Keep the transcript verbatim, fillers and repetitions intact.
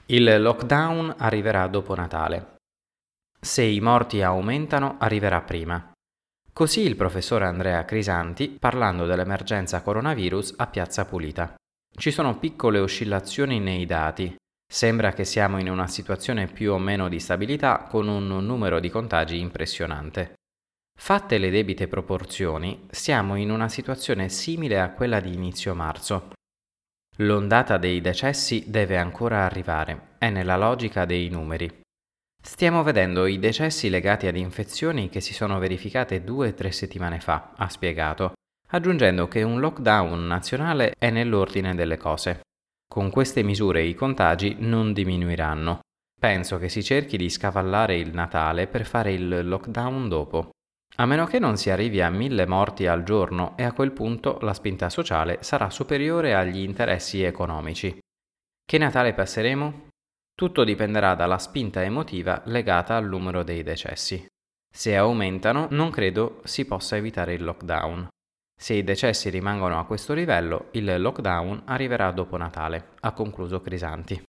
Il lockdown arriverà dopo Natale. Se i morti aumentano, arriverà prima. Così il professor Andrea Crisanti parlando dell'emergenza coronavirus a Piazza Pulita. Ci sono piccole oscillazioni nei dati. Sembra che siamo in una situazione più o meno di stabilità con un numero di contagi impressionante. Fatte le debite proporzioni, siamo in una situazione simile a quella di inizio marzo. L'ondata dei decessi deve ancora arrivare, è nella logica dei numeri. Stiamo vedendo i decessi legati ad infezioni che si sono verificate due o tre settimane fa, ha spiegato, aggiungendo che un lockdown nazionale è nell'ordine delle cose. Con queste misure i contagi non diminuiranno. Penso che si cerchi di scavallare il Natale per fare il lockdown dopo. A meno che non si arrivi a mille morti al giorno e a quel punto la spinta sociale sarà superiore agli interessi economici. Che Natale passeremo? Tutto dipenderà dalla spinta emotiva legata al numero dei decessi. Se aumentano, non credo si possa evitare il lockdown. Se i decessi rimangono a questo livello, il lockdown arriverà dopo Natale, ha concluso Crisanti.